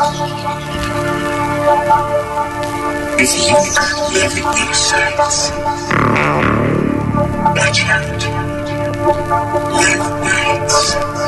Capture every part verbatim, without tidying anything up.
If you live in these sights, watch out. Live nights.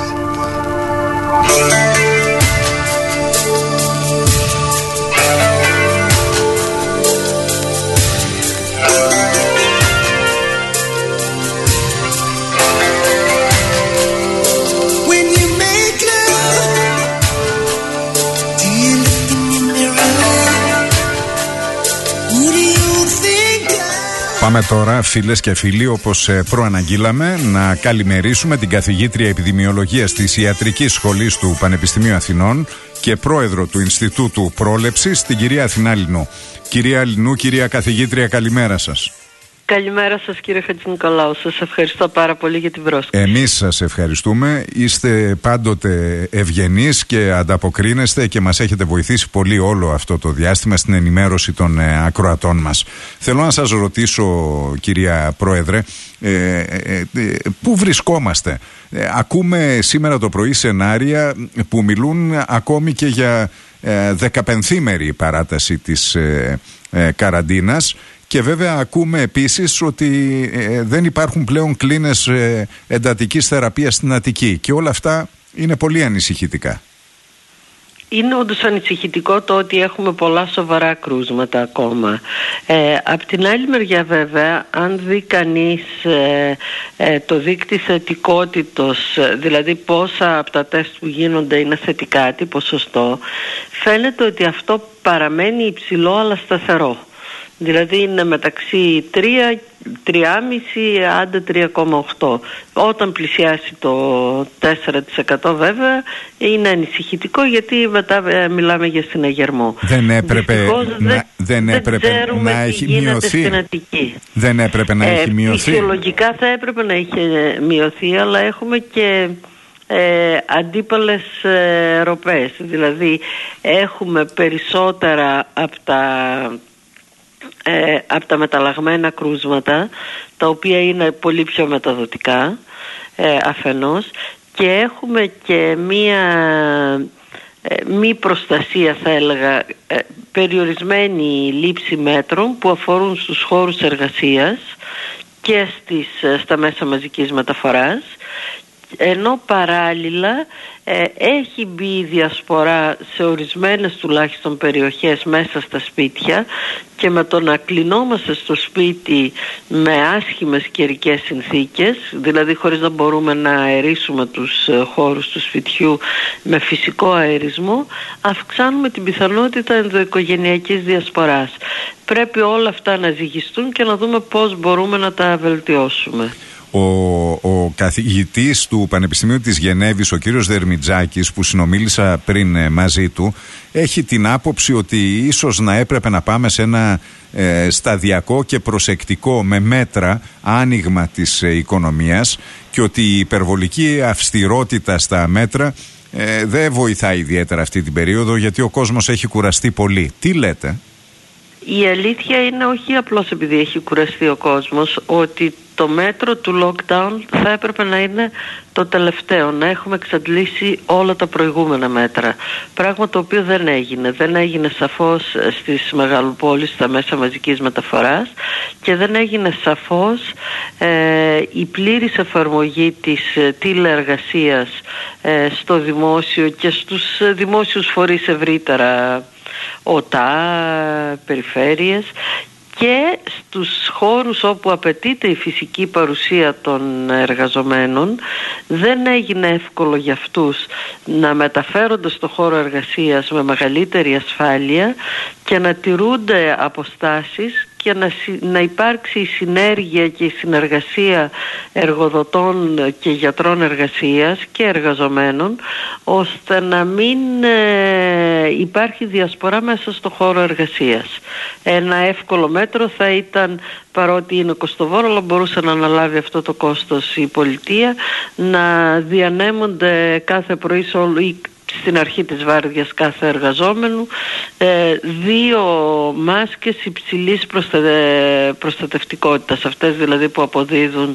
Πάμε τώρα, φίλες και φίλοι, όπως προαναγγείλαμε, να καλημερίσουμε την καθηγήτρια επιδημιολογίας της Ιατρικής Σχολής του Πανεπιστημίου Αθηνών και πρόεδρο του Ινστιτούτου Πρόλεψης, την κυρία Αθηνά Λινού. Κυρία Λινού, κυρία καθηγήτρια, καλημέρα σας. Καλημέρα σας, κύριε Χατζηνικολάου. Σας ευχαριστώ πάρα πολύ για την πρόσκληση. Εμείς σας ευχαριστούμε. Είστε πάντοτε ευγενείς και ανταποκρίνεστε και μας έχετε βοηθήσει πολύ όλο αυτό το διάστημα στην ενημέρωση των ε, ακροατών μας. Θέλω να σας ρωτήσω, κυρία Πρόεδρε, ε, ε, ε, πού βρισκόμαστε? Ε, ακούμε σήμερα το πρωί σενάρια που μιλούν ακόμη και για ε, δεκαπενθήμερη παράταση της ε, ε, καραντίνας. Και βέβαια ακούμε επίσης ότι ε, δεν υπάρχουν πλέον κλίνες ε, εντατικής θεραπείας στην Αττική και όλα αυτά είναι πολύ ανησυχητικά. Είναι όντως ανησυχητικό το ότι έχουμε πολλά σοβαρά κρούσματα ακόμα. Ε, απ' την άλλη μεριά βέβαια, αν δει κανείς ε, ε, το δείκτη θετικότητος, δηλαδή πόσα από τα τεστ που γίνονται είναι θετικά, τι ποσοστό, φαίνεται ότι αυτό παραμένει υψηλό αλλά σταθερό. Δηλαδή είναι μεταξύ τρία, τρία κόμμα πέντε άντε τρία κόμμα οκτώ. Όταν πλησιάσει το τέσσερα τοις εκατό βέβαια είναι ανησυχητικό, γιατί μετά ε, μιλάμε για συναγερμό. Δεν έπρεπε Δυστυχώς, να, δεν, δεν έπρεπε δεν να έχει μειωθεί. Στην Αττική. Δεν έπρεπε να ε, έχει μειωθεί. Φυσιολογικά θα έπρεπε να είχε μειωθεί, αλλά έχουμε και Ε, αντίπαλες ε, ροπές. Δηλαδή έχουμε περισσότερα από τα Ε, από τα μεταλλαγμένα κρούσματα, τα οποία είναι πολύ πιο μεταδοτικά ε, αφενός, και έχουμε και μία ε, μη προστασία, θα έλεγα, ε, περιορισμένη λήψη μέτρων που αφορούν στους χώρους εργασίας και στις, στα μέσα μαζικής μεταφοράς, ενώ παράλληλα ε, έχει μπει η διασπορά σε ορισμένες τουλάχιστον περιοχές μέσα στα σπίτια, και με το να κλεινόμαστε στο σπίτι με άσχημες καιρικές συνθήκες, δηλαδή χωρίς να μπορούμε να αερίσουμε τους ε, χώρους του σπιτιού με φυσικό αερισμό, αυξάνουμε την πιθανότητα ενδοοικογενειακής διασποράς. Πρέπει όλα αυτά να ζυγιστούν και να δούμε πώς μπορούμε να τα βελτιώσουμε. Ο, ο καθηγητής του Πανεπιστημίου της Γενέβης, ο κύριος Δερμιτζάκης, που συνομίλησα πριν ε, μαζί του, έχει την άποψη ότι ίσως να έπρεπε να πάμε σε ένα ε, σταδιακό και προσεκτικό με μέτρα άνοιγμα της ε, οικονομίας, και ότι η υπερβολική αυστηρότητα στα μέτρα ε, δεν βοηθάει ιδιαίτερα αυτή την περίοδο, γιατί ο κόσμος έχει κουραστεί πολύ. Τι λέτε? Η αλήθεια είναι, όχι απλώς επειδή έχει κουραστεί ο κόσμος, ότι το μέτρο του lockdown θα έπρεπε να είναι το τελευταίο, να έχουμε εξαντλήσει όλα τα προηγούμενα μέτρα. Πράγμα το οποίο δεν έγινε. Δεν έγινε σαφώς στις μεγαλοπόλεις, στα μέσα μαζικής μεταφοράς, και δεν έγινε σαφώς ε, η πλήρης εφαρμογή της ε, τηλεεργασίας ε, στο δημόσιο και στους ε, δημόσιους φορείς ευρύτερα, ΟΤΑ, περιφέρειες, και στους χώρους όπου απαιτείται η φυσική παρουσία των εργαζομένων. Δεν έγινε εύκολο για αυτούς να μεταφέρονται στο χώρο εργασίας με μεγαλύτερη ασφάλεια και να τηρούνται αποστάσεις και να, να υπάρξει η συνέργεια και η συνεργασία εργοδοτών και γιατρών εργασίας και εργαζομένων, ώστε να μην ε, υπάρχει διασπορά μέσα στο χώρο εργασίας. Ένα εύκολο μέτρο θα ήταν, παρότι είναι κοστοβόρο, αλλά μπορούσε να αναλάβει αυτό το κόστος η πολιτεία, να διανέμονται κάθε πρωί σε όλο, ή στην αρχή της βάρδιας κάθε εργαζόμενου, ε, δύο μάσκες υψηλής προστατε, προστατευτικότητας, αυτές δηλαδή που αποδίδουν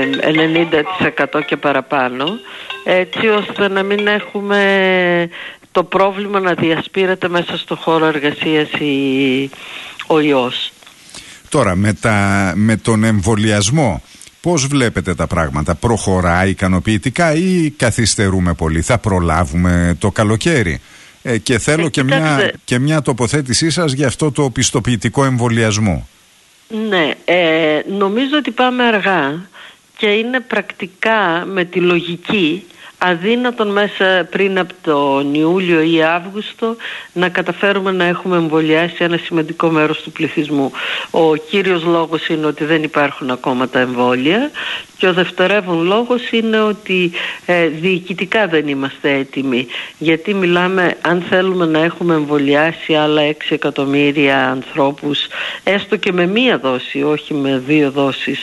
ενενήντα τοις εκατό και παραπάνω, έτσι ώστε να μην έχουμε το πρόβλημα να διασπείρεται μέσα στο χώρο εργασίας η, ο ιός. Τώρα με, τα, με τον εμβολιασμό πώς βλέπετε τα πράγματα? Προχωράει ικανοποιητικά ή καθυστερούμε πολύ? Θα προλάβουμε το καλοκαίρι? Ε, και θέλω ε, και, μια, και μια τοποθέτησή σας για αυτό το πιστοποιητικό εμβολιασμό. Ναι, ε, νομίζω ότι πάμε αργά και είναι πρακτικά με τη λογική αδύνατον μέσα πριν από τον Ιούλιο ή Αύγουστο να καταφέρουμε να έχουμε εμβολιάσει ένα σημαντικό μέρος του πληθυσμού. Ο κύριος λόγος είναι ότι δεν υπάρχουν ακόμα τα εμβόλια και ο δευτερεύον λόγος είναι ότι ε, διοικητικά δεν είμαστε έτοιμοι, γιατί μιλάμε, αν θέλουμε να έχουμε εμβολιάσει άλλα έξι εκατομμύρια ανθρώπους έστω και με μία δόση, όχι με δύο δόσεις,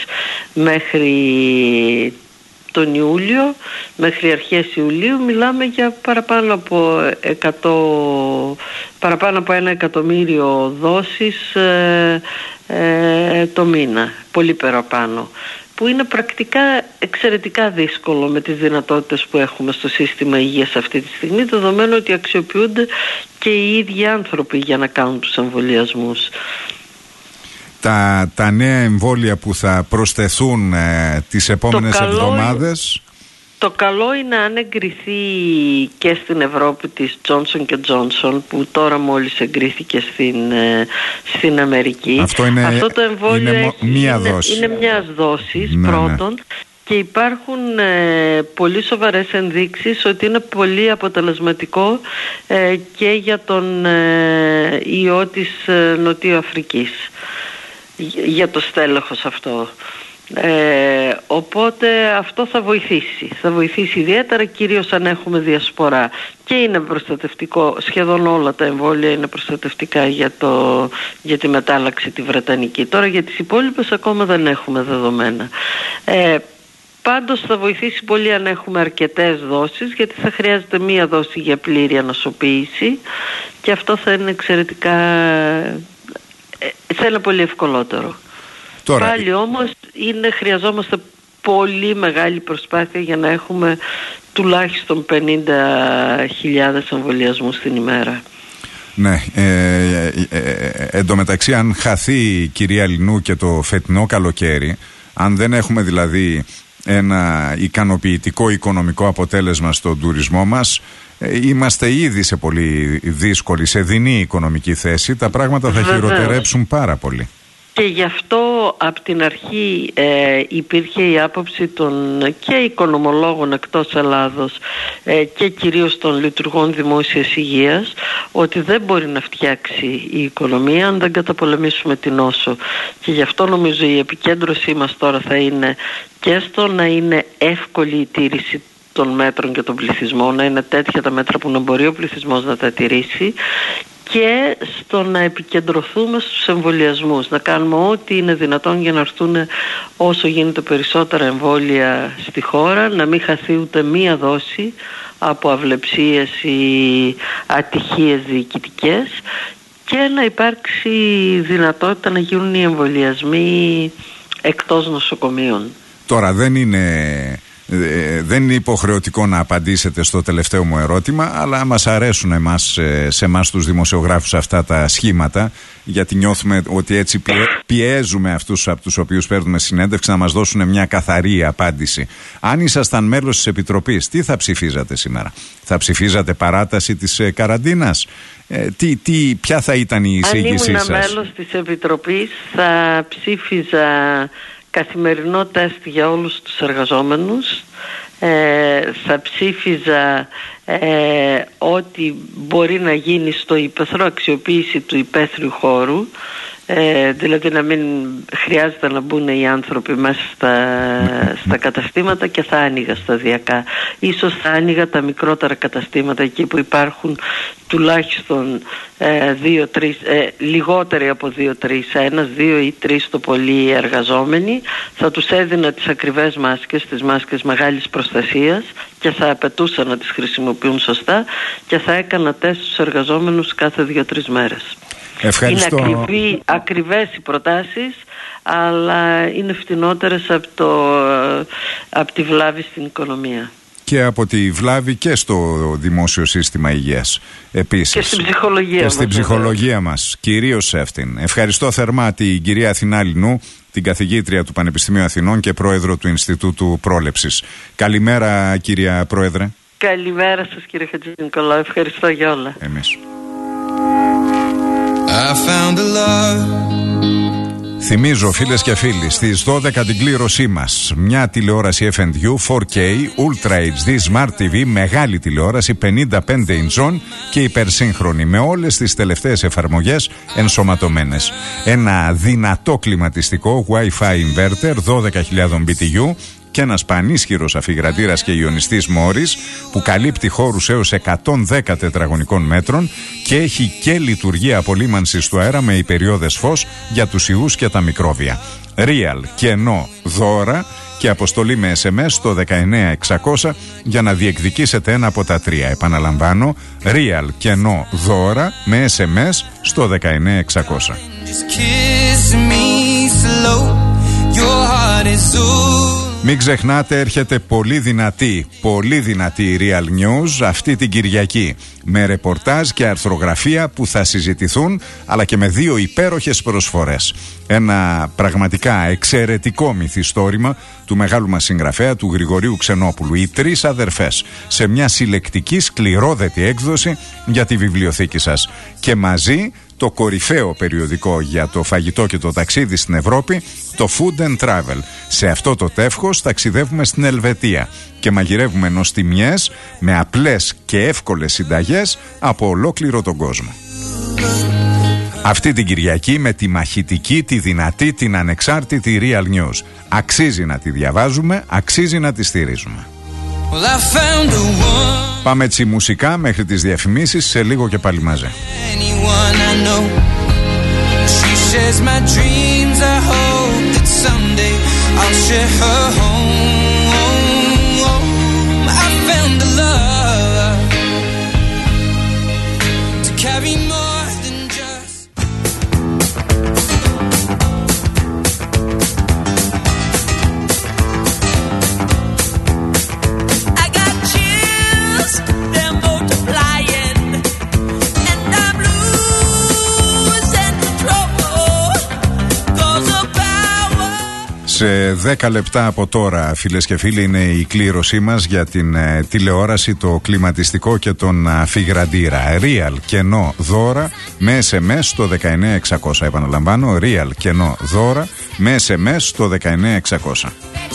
μέχρι τον Ιούλιο, μέχρι αρχές Ιουλίου, μιλάμε για παραπάνω από, εκατό, παραπάνω από ένα εκατομμύριο δόσεις ε, ε, το μήνα, πολύ παραπάνω, που είναι πρακτικά εξαιρετικά δύσκολο με τις δυνατότητες που έχουμε στο σύστημα υγείας αυτή τη στιγμή, δεδομένου ότι αξιοποιούνται και οι ίδιοι άνθρωποι για να κάνουν τους εμβολιασμούς. Τα, τα νέα εμβόλια που θα προσθεθούν ε, τις επόμενες εβδομάδες. Το καλό είναι αν εγκριθεί και στην Ευρώπη της Johnson και Johnson, που τώρα μόλις εγκρίθηκε στην, ε, στην Αμερική. Αυτό, είναι, Αυτό το εμβόλιο είναι, έχει, μία είναι, δόση. είναι μιας δόσης, ναι, πρώτον. Ναι. Και υπάρχουν ε, πολύ σοβαρές ενδείξεις ότι είναι πολύ αποτελεσματικό ε, και για τον ε, ιό της ε, Νοτιού Αφρικής, για το στέλεχος αυτό. Ε, οπότε αυτό θα βοηθήσει θα βοηθήσει ιδιαίτερα, κυρίως αν έχουμε διασπορά, και είναι προστατευτικό, σχεδόν όλα τα εμβόλια είναι προστατευτικά για, το, για τη μετάλλαξη τη βρετανική. Τώρα για τις υπόλοιπες ακόμα δεν έχουμε δεδομένα. ε, Πάντως θα βοηθήσει πολύ αν έχουμε αρκετές δόσεις, γιατί θα χρειάζεται μία δόση για πλήρη ανοσοποίηση και αυτό θα είναι εξαιρετικά, θα είναι πολύ ευκολότερο. Τώρα... Πάλι όμως είναι, χρειαζόμαστε πολύ μεγάλη προσπάθεια για να έχουμε τουλάχιστον πενήντα χιλιάδες εμβολιασμούς την ημέρα. Ναι, ε, ε, ε, εντωμεταξύ αν χαθεί, κυρία Λινού, και το φετινό καλοκαίρι, αν δεν έχουμε δηλαδή ένα ικανοποιητικό οικονομικό αποτέλεσμα στον τουρισμό μας, είμαστε ήδη σε πολύ δύσκολη, σε δεινή οικονομική θέση. Τα πράγματα θα χειροτερέψουν πάρα πολύ. Και γι' αυτό από την αρχή ε, υπήρχε η άποψη των και οικονομολόγων εκτός Ελλάδος ε, και κυρίως των λειτουργών δημόσιας υγείας, ότι δεν μπορεί να φτιάξει η οικονομία αν δεν καταπολεμήσουμε την νόσο. Και γι' αυτό νομίζω η επικέντρωσή μας τώρα θα είναι και στο να είναι εύκολη η τήρηση των μέτρων και των πληθυσμών, να είναι τέτοια τα μέτρα που να μπορεί ο πληθυσμός να τα τηρήσει, και στο να επικεντρωθούμε στους εμβολιασμούς, να κάνουμε ό,τι είναι δυνατόν για να έρθουν όσο γίνεται περισσότερα εμβόλια στη χώρα, να μην χαθεί ούτε μία δόση από αυλεψίες ή ατυχίες διοικητικές, και να υπάρξει δυνατότητα να γίνουν οι εμβολιασμοί εκτός νοσοκομείων. Τώρα δεν είναι... Δεν είναι υποχρεωτικό να απαντήσετε στο τελευταίο μου ερώτημα, αλλά μας αρέσουν εμάς, σε εμάς τους δημοσιογράφους, αυτά τα σχήματα, γιατί νιώθουμε ότι έτσι πιέζουμε αυτούς από τους οποίους παίρνουμε συνέντευξη να μας δώσουν μια καθαρή απάντηση. Αν ήσασταν μέλος της Επιτροπής, τι θα ψηφίζατε σήμερα? Θα ψηφίζατε παράταση της καραντίνας? Ε, τι, τι, ποια θα ήταν η εισήγησή σας? Αν ήμουν μέλος της Επιτροπής θα ψήφιζα καθημερινό τεστ για όλους τους εργαζόμενους, ε, θα ψήφιζα ε, ό,τι μπορεί να γίνει στο υπαίθρο, αξιοποίηση του υπαίθριου χώρου, ε, δηλαδή να μην χρειάζεται να μπουν οι άνθρωποι μέσα στα, στα καταστήματα, και θα άνοιγα σταδιακά. Ίσως θα άνοιγα τα μικρότερα καταστήματα, εκεί που υπάρχουν τουλάχιστον ε, δύο, τρεις, ε, λιγότεροι από δύο τρεις, ένας, δύο ή τρεις το πολύ εργαζόμενοι. Θα τους έδινα τις ακριβές μάσκες, τις μάσκες μεγάλης προστασίας, και θα απαιτούσα να τις χρησιμοποιούν σωστά, και θα έκανα τεστ στους εργαζόμενους κάθε δύο τρεις μέρες. Ευχαριστώ. Είναι ακριβή, ακριβές οι προτάσεις, αλλά είναι φτηνότερες από, το, από τη βλάβη στην οικονομία. και από τη βλάβη και στο δημόσιο σύστημα υγείας επίσης. Και στην ψυχολογία, και στην μας, ψυχολογία μας, κυρίως σε αυτήν. Ευχαριστώ θερμά την κυρία Αθηνά Λινού, την καθηγήτρια του Πανεπιστημίου Αθηνών και πρόεδρο του Ινστιτούτου Πρόλεψης. Καλημέρα, κυρία Πρόεδρε. Καλημέρα σας, κύριε Χατζηνικολάου. Ευχαριστώ για όλα. Εμείς. I found a love. Θυμίζω, φίλες και φίλοι, στις δώδεκα την κλήρωσή μας. Μια τηλεόραση εφ εντ γιου φορ κέι Ultra έιτς ντι Smart τι βι, μεγάλη τηλεόραση πενήντα πέντε ιντσών και υπερσύγχρονη, με όλες τις τελευταίες εφαρμογές ενσωματωμένες. Ένα δυνατό κλιματιστικό Wi-Fi inverter δώδεκα χιλιάδες μπι τι γιου και ένας πανίσχυρος αφιγρατήρας και ιονιστής Μόρις που καλύπτει χώρους έως εκατόν δέκα τετραγωνικών μέτρων και έχει και λειτουργία απολύμανσης του αέρα με υπεριόδες φως για τους ιούς και τα μικρόβια. Real, κενό, δώρα και αποστολή με ες εμ ες στο δεκαεννέα εξακόσια για να διεκδικήσετε ένα από τα τρία. Επαναλαμβάνω, Real, κενό, δώρα με ες εμ ες στο δεκαεννέα εξακόσια. Μην ξεχνάτε, έρχεται πολύ δυνατή, πολύ δυνατή Real News αυτή την Κυριακή, με ρεπορτάζ και αρθρογραφία που θα συζητηθούν, αλλά και με δύο υπέροχες προσφορές. Ένα πραγματικά εξαιρετικό μυθιστόρημα του μεγάλου μας συγγραφέα, του Γρηγορίου Ξενόπουλου, οι τρεις αδερφές, σε μια συλλεκτική σκληρόδετη έκδοση για τη βιβλιοθήκη σας. Και μαζί το κορυφαίο περιοδικό για το φαγητό και το ταξίδι στην Ευρώπη, το Food and Travel. Σε αυτό το τεύχος ταξιδεύουμε στην Ελβετία και μαγειρεύουμε νοστιμιές με απλές και εύκολες συνταγές από ολόκληρο τον κόσμο. Αυτή την Κυριακή με τη μαχητική, τη δυνατή, την ανεξάρτητη Real News. Αξίζει να τη διαβάζουμε, αξίζει να τη στηρίζουμε. Πάμε έτσι μουσικά μέχρι τις διαφημίσεις, σε λίγο και πάλι μαζί. Σε δέκα λεπτά από τώρα, φίλες και φίλοι, είναι η κλήρωσή μας για την ε, τηλεόραση, το κλιματιστικό και τον αφιγραντήρα. Real, κενό, δώρα με ες εμ ες στο δεκαεννέα εξακόσια. Επαναλαμβάνω, Real, κενό, δώρα με ες εμ ες στο δεκαεννέα εξακόσια.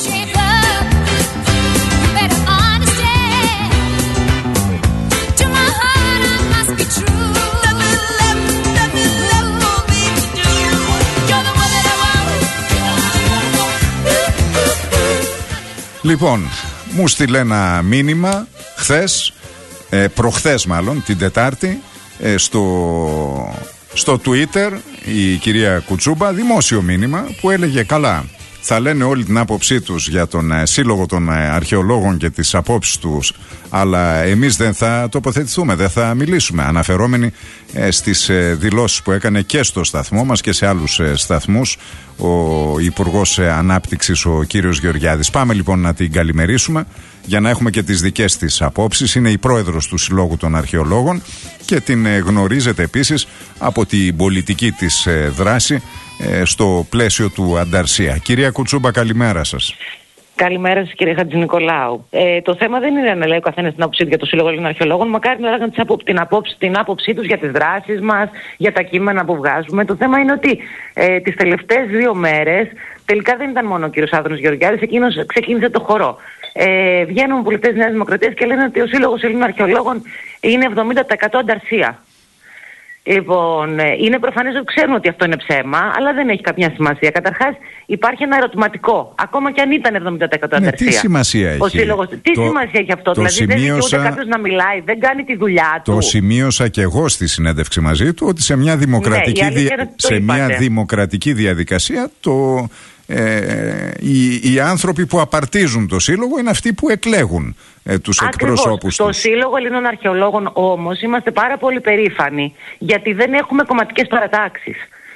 Λοιπόν, μου στείλε ένα μήνυμα χθες, ε, προχθές μάλλον, την Τετάρτη, ε, στο, στο Twitter η κυρία Κουτσούμπα, δημόσιο μήνυμα που έλεγε καλά, θα λένε όλη την άποψή τους για τον ε, Σύλλογο των ε, Αρχαιολόγων και τις απόψεις τους, αλλά εμείς δεν θα τοποθετηθούμε, δεν θα μιλήσουμε, αναφερόμενοι ε, στις ε, δηλώσεις που έκανε και στο σταθμό μας και σε άλλους ε, σταθμούς ο Υπουργός Ανάπτυξης, ο κύριος Γεωργιάδης. Πάμε λοιπόν να την καλημερίσουμε για να έχουμε και τις δικές της απόψεις. Είναι η πρόεδρος του Συλλόγου των Αρχαιολόγων και την ε, γνωρίζετε επίσης από την πολιτική της ε, δράση ε, στο πλαίσιο του Ανταρσία. Κυρία Κουτσούμπα, καλημέρα σας. Καλημέρα σας, κύριε Χατζηνικολάου. Ε, το θέμα δεν είναι να λέει ο καθένας την άποψή του για το Σύλλογο των Αρχαιολόγων, μακάρι να λέγανε την άποψη, την άποψή τους για τις δράσεις μας, για τα κείμενα που βγάζουμε. Το θέμα είναι ότι ε, τις τελευταίες δύο μέρες τελικά δεν ήταν μόνο ο κύριος Άδωνος Γεωργιάδης, εκείνος ξεκίνησε το χορό. Ε, βγαίνουν βουλευτές της Νέας Δημοκρατίας και λένε ότι ο Σύλλογος Ελλήνων Αρχαιολόγων είναι εβδομήντα τοις εκατό Ανταρσία. Λοιπόν, είναι προφανές ότι ξέρουν ότι αυτό είναι ψέμα, αλλά δεν έχει καμιά σημασία. Καταρχάς, υπάρχει ένα ερωτηματικό. Ακόμα και αν ήταν εβδομήντα τοις εκατό Ανταρσία. Ναι, τι σημασία έχει. Ο σύλλογος, τι το, σημασία έχει αυτό, δηλαδή σημείωσα, δεν δικαιούται κάποιος να μιλάει, δεν κάνει τη δουλειά του. Το σημείωσα και εγώ στη συνέντευξη μαζί του, ότι σε μια δημοκρατική, ναι, δια... σε μια δημοκρατική διαδικασία το... Ε, οι, οι άνθρωποι που απαρτίζουν το σύλλογο είναι αυτοί που εκλέγουν ε, τους Ακριβώς. εκπροσώπους στο τους. Σύλλογο Ελλήνων Αρχαιολόγων όμως είμαστε πάρα πολύ περήφανοι, γιατί δεν έχουμε κομματικές παρατάξεις.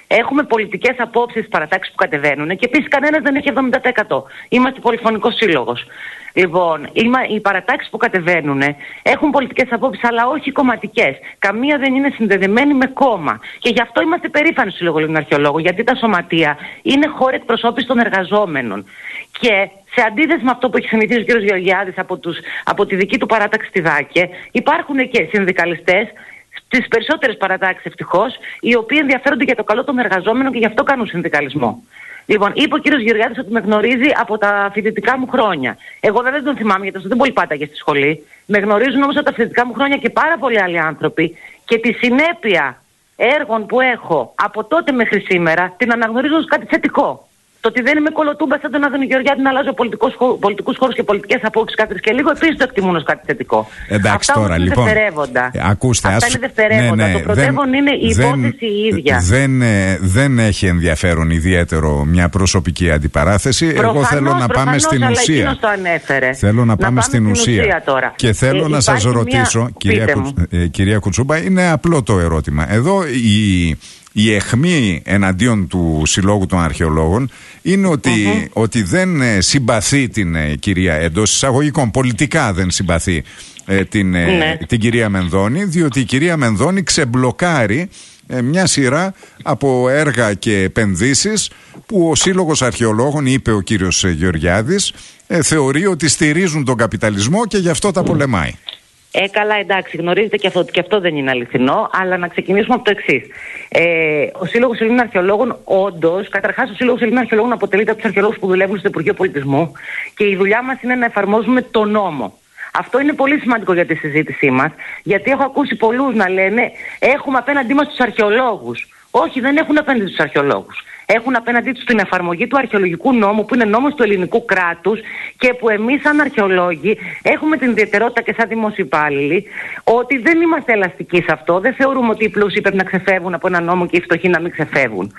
Έχουμε πολιτικές απόψεις στις παρατάξεις που κατεβαίνουν και επίσης κανένας δεν έχει εβδομήντα τοις εκατό. Είμαστε πολυφωνικός σύλλογος. Λοιπόν, οι παρατάξεις που κατεβαίνουν έχουν πολιτικές απόψεις, αλλά όχι κομματικές. Καμία δεν είναι συνδεδεμένη με κόμμα. Και γι' αυτό είμαστε περήφανοι στο Σύλλογο Ελλήνων Αρχαιολόγων, γιατί τα σωματεία είναι χώροι εκπροσώπησης των εργαζόμενων. Και σε αντίθεση με αυτό που έχει συνηθίσει ο κ. Γεωργιάδης από, τους, από τη δική του παράταξη στη ΔΑΚΕ, υπάρχουν και συνδικαλιστές στις περισσότερες παρατάξεις ευτυχώς, οι οποίοι ενδιαφέρονται για το καλό των εργαζόμενων και γι' αυτό κάνουν συνδικαλισμό. Λοιπόν, είπε ο κύριος Γεωργιάδης ότι με γνωρίζει από τα φοιτητικά μου χρόνια. Εγώ δεν τον θυμάμαι γιατί αυτό δεν πολύ πάταγε στη σχολή. Με γνωρίζουν όμως από τα φοιτητικά μου χρόνια και πάρα πολλοί άλλοι άνθρωποι και τη συνέπεια έργων που έχω από τότε μέχρι σήμερα την αναγνωρίζω ως κάτι θετικό. Το ότι δεν είμαι κολοτούμπα σαν τον Άδωνη Γεωργιάδη να αλλάζω πολιτικούς χώρους και πολιτικές απόψεις κάθε και λίγο, επίσης το εκτιμούν ως κάτι θετικό. Εντάξει, αυτά τώρα είναι λοιπόν. Δευτερεύοντα. Ακούστε, αυτά ας... είναι δευτερεύοντα. Ναι, ναι, το πρωτεύον είναι η δεν, υπόθεση η ίδια. Δεν, δεν έχει ενδιαφέρον ιδιαίτερο μια προσωπική αντιπαράθεση. Προφανώς, Εγώ θέλω να προφανώς, πάμε στην αλλά ουσία. Το ανέφερε. Θέλω να, να πάμε στην ουσία. ουσία τώρα. Και θέλω ε, να σας ρωτήσω, μια... κυρία, Κου... ε, κυρία Κουτσούμπα, είναι απλό το ερώτημα. Εδώ η. Η αιχμή εναντίον του Συλλόγου των Αρχαιολόγων είναι ότι, mm-hmm. ότι δεν συμπαθεί την ε, κυρία, εντός εισαγωγικών πολιτικά δεν συμπαθεί ε, την, ε, ναι. την κυρία Μενδώνη, διότι η κυρία Μενδώνη ξεμπλοκάρει ε, μια σειρά από έργα και επενδύσεις που ο Σύλλογος Αρχαιολόγων, είπε ο κύριος Γεωργιάδης, ε, θεωρεί ότι στηρίζουν τον καπιταλισμό και γι' αυτό τα πολεμάει. Ε, καλά, εντάξει, γνωρίζετε και αυτό, και αυτό δεν είναι αληθινό, αλλά να ξεκινήσουμε από το εξής. Ε, ο Σύλλογος Ελλήνων Αρχαιολόγων, όντως, καταρχάς, ο Σύλλογος Ελλήνων Αρχαιολόγων αποτελείται από τους αρχαιολόγους που δουλεύουν στο Υπουργείο Πολιτισμού και η δουλειά μας είναι να εφαρμόζουμε τον νόμο. Αυτό είναι πολύ σημαντικό για τη συζήτησή μας, γιατί έχω ακούσει πολλούς να λένε έχουμε απέναντί μας τους αρχαιολόγους. Όχι, δεν έχουν απέναντι τους αρχαιολόγους. Έχουν απέναντί τους την εφαρμογή του αρχαιολογικού νόμου, που είναι νόμος του ελληνικού κράτους και που εμείς σαν αρχαιολόγοι έχουμε την ιδιαιτερότητα και σαν δημόσιοι υπάλληλοι ότι δεν είμαστε ελαστικοί σε αυτό. Δεν θεωρούμε ότι οι πλούσιοι πρέπει να ξεφεύγουν από ένα νόμο και οι φτωχοί να μην ξεφεύγουν.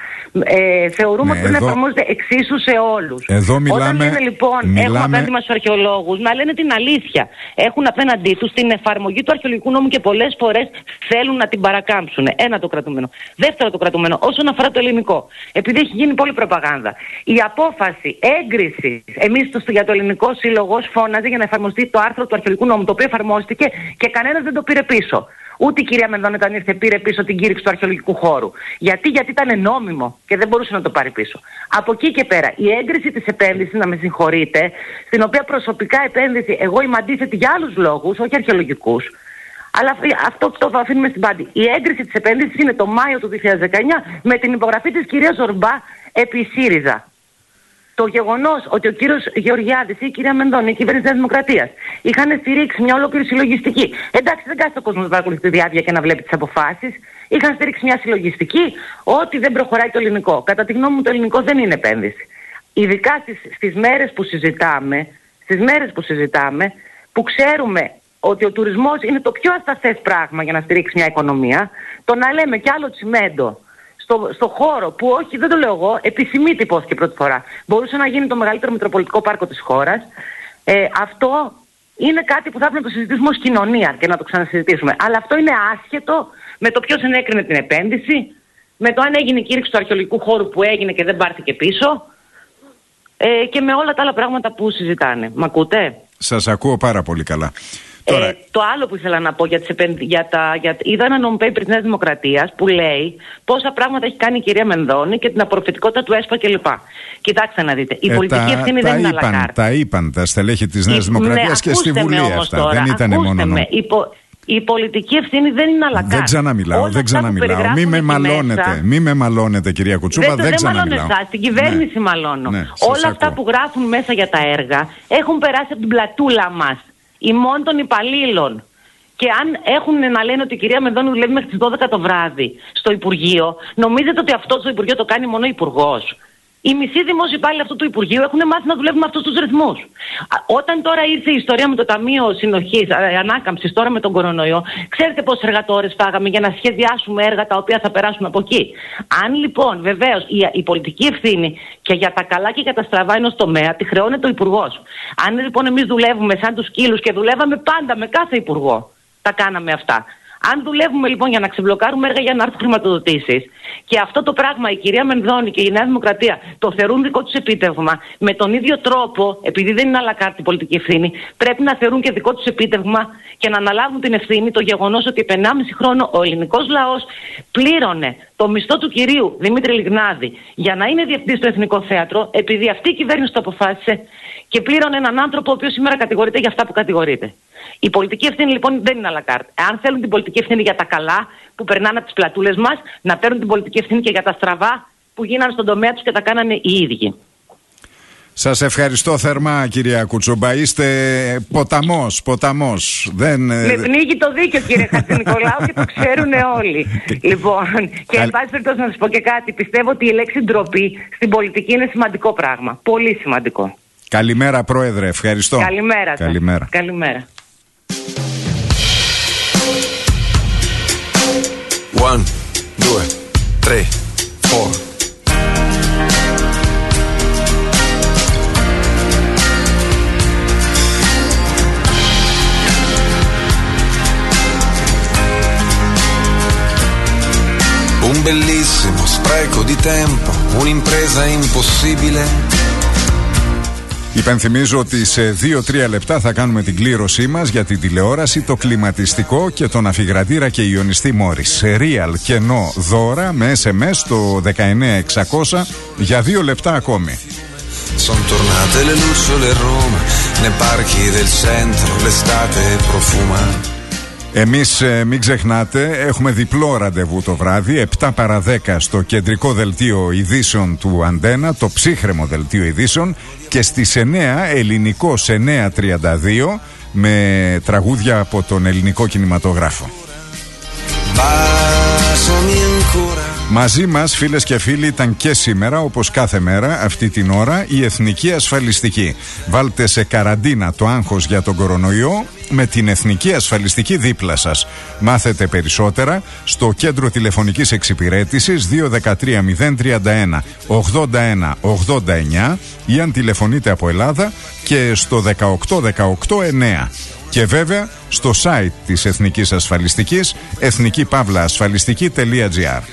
Ε, θεωρούμε ναι, ότι πρέπει εδώ... να εφαρμόζεται εξίσου σε όλους. Εδώ μιλάμε... Όταν λένε λοιπόν μιλάμε... έχουμε απέναντι μας τους αρχαιολόγους, να λένε την αλήθεια. Έχουν απέναντί τους την εφαρμογή του αρχαιολογικού νόμου και πολλές φορές θέλουν να την παρακάμψουν. Ένα το κρατούμενο. Δεύτερο το κρατούμενο, όσον αφορά το ελληνικό. Επειδή έχει γίνει πολλή προπαγάνδα. Η απόφαση έγκριση, εμείς το, για το Ελληνικό Σύλλογο φώναζε για να εφαρμοστεί το άρθρο του αρχαιολογικού νόμου, το οποίο εφαρμόστηκε και κανένας δεν το πήρε πίσω. Ούτε η κυρία Μενδώνη όταν ήρθε πήρε πίσω την κήρυξη του αρχαιολογικού χώρου. Γιατί, γιατί ήταν νόμιμο και δεν μπορούσε να το πάρει πίσω. Από εκεί και πέρα, η έγκριση της επένδυσης, να με συγχωρείτε, στην οποία προσωπικά επένδυση, εγώ είμαι αντίθετη για άλλους λόγους, όχι αρχαιολογικούς. Αλλά αυτό το αφήνουμε στην πάντη. Η έγκριση της επένδυσης είναι το Μάιο του δύο χιλιάδες δεκαεννιά με την υπογραφή της κυρίας Ζορμπά επί ΣΥΡΙΖΑ. Το γεγονός ότι ο κύριος Γεωργιάδης ή η κυρία Μενδώνη, η κυβέρνηση της Δημοκρατίας, είχαν στηρίξει μια ολόκληρη συλλογιστική. Εντάξει, δεν κάθεται ο κόσμος να παρακολουθεί τη διάβια και να βλέπει τις αποφάσεις. Είχαν στηρίξει μια συλλογιστική ότι δεν προχωράει το ελληνικό. Κατά τη γνώμη μου, το ελληνικό δεν είναι επένδυση. Ειδικά στις, στις μέρες που συζητάμε, στις μέρες που συζητάμε, που ξέρουμε ότι ο τουρισμός είναι το πιο ασταθές πράγμα για να στηρίξει μια οικονομία, το να λέμε κι άλλο τσιμέντο στο, στο χώρο που, όχι, δεν το λέω εγώ, επισημεί τυπώθηκε πρώτη φορά. Μπορούσε να γίνει το μεγαλύτερο μητροπολιτικό πάρκο της χώρας. Ε, αυτό είναι κάτι που θα πρέπει να το συζητήσουμε ως κοινωνία και να το ξανασυζητήσουμε. Αλλά αυτό είναι άσχετο με το ποιος ενέκρινε την επένδυση, με το αν έγινε η κήρυξη του αρχαιολογικού χώρου που έγινε και δεν πάρθηκε πίσω, ε, και με όλα τα άλλα πράγματα που συζητάνε. Μ' ακούτε? Σας ακούω πάρα πολύ καλά. Ε, το άλλο που ήθελα να πω για τις επενδύσεις, για τα, για... είδα ένα non-paper της Νέας Δημοκρατίας που λέει πόσα πράγματα έχει κάνει η κυρία Μενδώνη και την απορροφητικότητα του ΕΣΠΑ κλπ. Κοιτάξτε να δείτε, η ε, πολιτική τα, ευθύνη τα δεν είπαν, είναι αλακάρ. Τα είπαν τα στελέχη της Νέας Δημοκρατίας, ναι, και στη Βουλή αυτά. Τώρα, δεν ήταν μόνο. Με, η, πο, η πολιτική ευθύνη δεν είναι αλακάρ. Δεν ξαναμιλάω, Όλα δεν ξαναμιλάω. Μη με μαλώνετε, μη με μαλώνετε, κυρία Κουτσούπα, δεν, δεν ξαναμιλάω. Δεν εσάς, την κυβέρνηση ναι, μαλώνω. Ναι, Όλα αυτά που γράφουν μέσα για τα έργα έχουν περάσει από την πλατούλα μας. Ημών των υπαλλήλων. Και αν έχουν να λένε ότι η κυρία Μενδώνη δουλεύει μέχρι τις δώδεκα το βράδυ στο Υπουργείο, νομίζετε ότι αυτό το Υπουργείο το κάνει μόνο ο Υπουργός? Οι μισοί δημόσιοι υπάλληλοι αυτού του Υπουργείου έχουν μάθει να δουλεύουν με αυτούς τους ρυθμούς. Όταν τώρα ήρθε η ιστορία με το Ταμείο Συνοχής, Ανάκαμψης, τώρα με τον κορονοϊό, ξέρετε πόσες εργατόρες φάγαμε για να σχεδιάσουμε έργα τα οποία θα περάσουν από εκεί? Αν λοιπόν βεβαίως η, η πολιτική ευθύνη και για τα καλά και για τα στραβά ενός τομέα τη χρεώνεται ο Υπουργός. Αν λοιπόν εμείς δουλεύουμε σαν τους σκύλους και δουλεύαμε πάντα με κάθε Υπουργό, τα κάναμε αυτά. Αν δουλεύουμε λοιπόν για να ξεμπλοκάρουμε έργα για να έρθουν χρηματοδοτήσεις και αυτό το πράγμα η κυρία Μενδώνη και η Νέα Δημοκρατία το θεωρούν δικό τους επίτευγμα, με τον ίδιο τρόπο, επειδή δεν είναι αλακάρτη η πολιτική ευθύνη, πρέπει να θεωρούν και δικό τους επίτευγμα και να αναλάβουν την ευθύνη το γεγονός ότι επί ενάμιση χρόνο ο ελληνικός λαός πλήρωνε το μισθό του κυρίου Δημήτρη Λιγνάδη για να είναι διευθυντής στο Εθνικό Θέατρο, επειδή αυτή η κυβέρνηση το αποφάσισε, και πλήρωνε έναν άνθρωπο ο οποίος σήμερα κατηγορείται για αυτά που κατηγορείται. Η πολιτική ευθύνη λοιπόν δεν είναι αλακάρτ. Αν θέλουν την πολιτική ευθύνη για τα καλά που περνάνε από τις πλατούλες μας, να παίρνουν την πολιτική ευθύνη και για τα στραβά που γίνανε στον τομέα τους και τα κάνανε οι ίδιοι. Σας ευχαριστώ θερμά, κυρία Κουτσούμπα. Είστε ποταμός, ποταμός. Δεν... Με πνίγει το δίκιο, κύριε Χατζηνικολάου, και το ξέρουν όλοι. Λοιπόν, και εν πάση περιπτώσει να σας πω και κάτι. Πιστεύω ότι η λέξη ντροπή στην πολιτική είναι σημαντικό πράγμα. Πολύ σημαντικό. Καλημέρα, Πρόεδρε. Ευχαριστώ. Καλημέρα. Καλημέρα. Καλημέρα. One, due, tre, four. Un bellissimo spreco di tempo, un'impresa impossibile. Υπενθυμίζω ότι σε δύο τρία λεπτά θα κάνουμε την κλήρωσή μας για την τηλεόραση, το κλιματιστικό και τον αφιγραντήρα και ιονιστή Μόρις. Real κενό δώρα με ες εμ ες στο δεκαεννιά εξακόσια για δύο λεπτά ακόμη. Son tornate le lucciole a Roma, nei parchi del centro l'estate profuma. Εμείς ε, μην ξεχνάτε, έχουμε διπλό ραντεβού το βράδυ, επτά παρά δέκα στο κεντρικό δελτίο ειδήσεων του Αντένα, το ψύχρεμο δελτίο ειδήσεων, και στις εννιά ελληνικός εννιά τριάντα δύο με τραγούδια από τον ελληνικό κινηματογράφο. Μαζί μας, φίλες και φίλοι, ήταν και σήμερα, όπως κάθε μέρα αυτή την ώρα, η Εθνική Ασφαλιστική. Βάλτε σε καραντίνα το άγχος για τον κορονοϊό με την Εθνική Ασφαλιστική δίπλα σας. Μάθετε περισσότερα στο κέντρο τηλεφωνικής εξυπηρέτησης δύο ένα τρία μηδέν τρία ένα ογδόντα ένα ογδόντα εννιά ή αν τηλεφωνείτε από Ελλάδα και στο δεκαοκτώ δεκαοκτώ εννέα. Και βέβαια στο site της Εθνικής Ασφαλιστικής εθνική παύλα ασφαλιστική τελεία τζι άρ.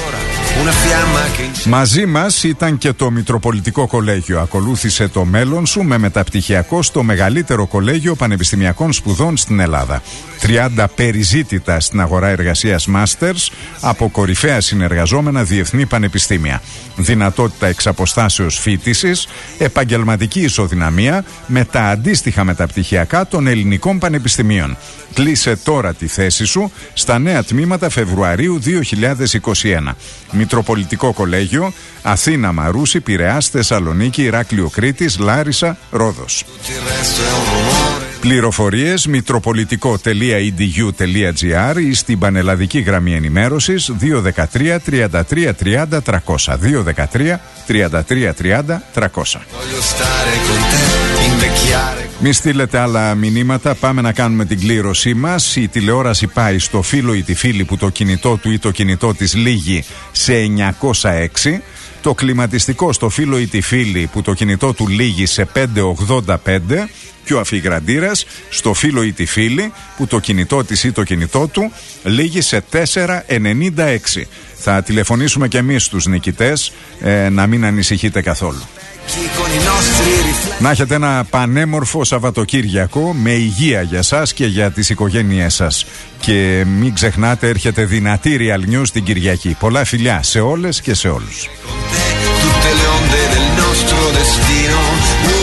Μαζί μας ήταν και το Μητροπολιτικό Κολέγιο. Ακολούθησε το μέλλον σου με μεταπτυχιακό στο μεγαλύτερο κολέγιο πανεπιστημιακών σπουδών στην Ελλάδα. τριάντα περιζήτητα στην αγορά εργασίας Masters από κορυφαία συνεργαζόμενα διεθνή πανεπιστήμια. Δυνατότητα εξαποστάσεως φοιτησης, επαγγελματική ισοδυναμία με τα αντίστοιχα μεταπτυχιακά των ελληνικών πανεπιστημίων. Κλείσε τώρα τη θέση σου στα νέα τμήματα Φεβρουαρίου δύο χιλιάδες είκοσι ένα. Μητροπολιτικό Κολέγιο, Αθήνα, Μαρούσι, Πειραιάς, Θεσσαλονίκη, Ηράκλειο, Κρήτης, Λάρισα, Ρόδος. Πληροφορίες μητροπολιτικό τελεία ι ντι γιου τελεία τζι άρ ή στην πανελλαδική γραμμή ενημέρωσης δύο ένα τρία τρία τρία τριάντα τριακόσια. δύο ένα τρία τρία τρία τριάντα τριακόσια. Μη στείλετε άλλα μηνύματα, πάμε να κάνουμε την κλήρωσή μας. Η τηλεόραση πάει στο φίλο ή τη φίλη που το κινητό του ή το κινητό της λύγει σε εννιακόσια έξι. Το κλιματιστικό στο φίλο ή τη φίλη που το κινητό του λύγει σε πεντακόσια ογδόντα πέντε. Και ο αφιγραντήρας στο φίλο ή τη φίλη που το κινητό της ή το κινητό του λύγει σε τετρακόσια ενενήντα έξι. Θα τηλεφωνήσουμε και εμείς τους νικητές, ε, να μην ανησυχείτε καθόλου. Να έχετε ένα πανέμορφο Σαββατοκύριακο με υγεία για σας και για τις οικογένειές σας. Και μην ξεχνάτε, έρχεται δυνατή Real News την Κυριακή. Πολλά φιλιά σε όλες και σε όλους.